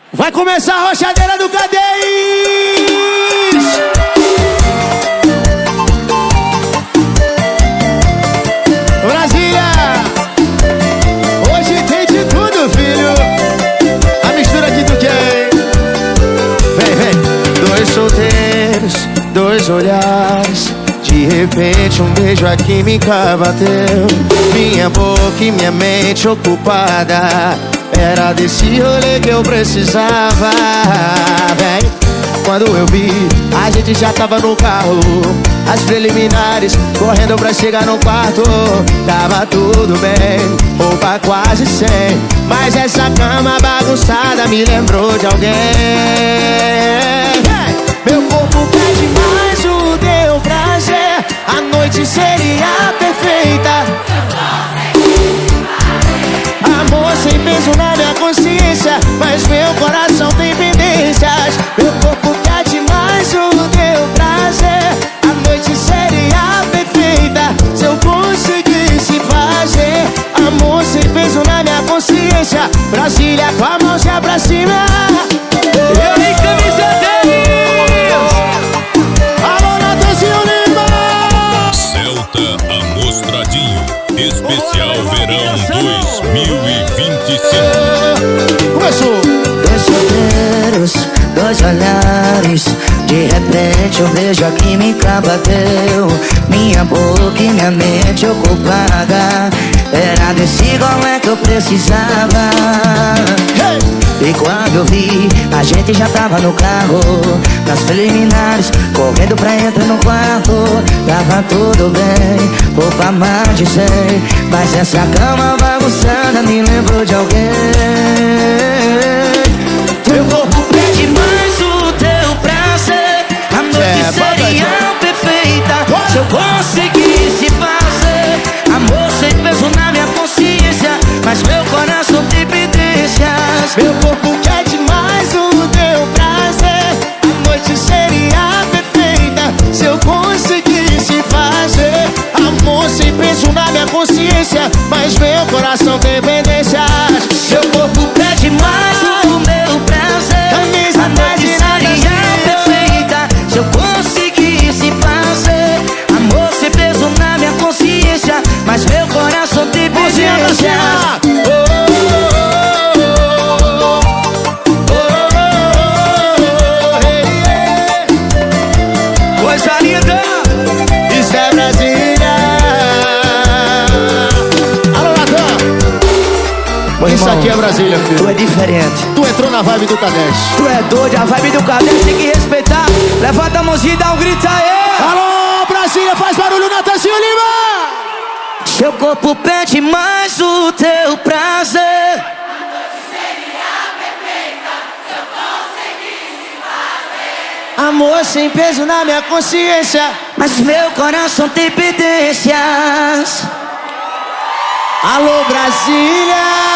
Vai começar a rochadeira do Cadês! Brasília! Hoje tem de tudo, filho. A mistura que tu quer. Vem, vem. Dois solteiros, dois olhares. De repente um beijo a química bateu. Minha boca e minha mente ocupada. Era desse rolê que eu precisava. Vem. Quando eu vi, a gente já tava no carro. As preliminares, correndo pra chegar no quarto. Tava tudo bem, roupa quase sem. Mas essa cama bagunçada me lembrou de alguém. Meu corpo pede mais o teu prazer. A noite seria perfeita. Amor sem peso na minha consciência, mas meu coração tem pendências. Meu corpo quer demais o teu prazer. A noite seria perfeita se eu conseguisse fazer. Amor sem peso na minha consciência. Brasília com a mãozinha pra cima. Eu em camisa 10. Alô, Natanzinho Lima. Celta Amostradinho, especial verão 2025. Começou. Dois solteiros, dois olhares. De repente um beijo a química bateu. Minha boca e minha mente ocupada. Era desse golé que eu precisava. E quando eu vi, a gente já tava no carro. Nas preliminares, correndo pra entrar no quarto. Tava tudo bem, roupa mais de 100. Mas essa cama bagunçada me lembrou de alguém. Meu corpo pede mais o teu prazer. A noite seria perfeita se eu conseguisse fazer. Amor sem peso na minha consciência, mas meu coração tem pendências. Meu corpo quer demais o teu prazer. A noite seria perfeita se eu conseguisse fazer. Amor sem peso na minha consciência, mas meu coração tem pendências. Meu corpo pede mais o meu prazer. A noite seria perfeita se eu conseguisse fazer. Amor sem peso na minha consciência, mas meu coração tem pendências. Coisa linda, isso é Brasília. Alô, Natan. Isso aqui é Brasília, filho. Tu é diferente. Tu entrou na vibe do Cadês. Tu é doido, a vibe do Cadês tem que respeitar. Levanta a mãozinha e dá um grito aí. Alô, Brasília, faz barulho, Natanzinho Lima. Seu corpo pede mais o teu prazer. Amor sem peso na minha consciência, mas meu coração tem pendências. alô, Brasília.